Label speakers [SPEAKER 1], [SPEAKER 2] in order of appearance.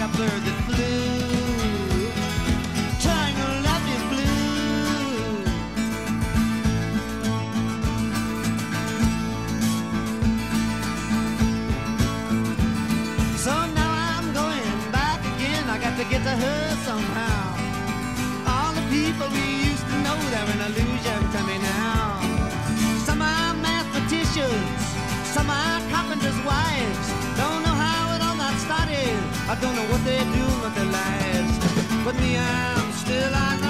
[SPEAKER 1] a bird that flew, trying to love you blue. So now I'm going back again. I got to get to her somehow. All the people we used to know, they're an illusion to me now. Some are mathematicians, some are carpenters' wives. Don't know how it all got started. I don't know what they're doing with their lives. But me, I'm still on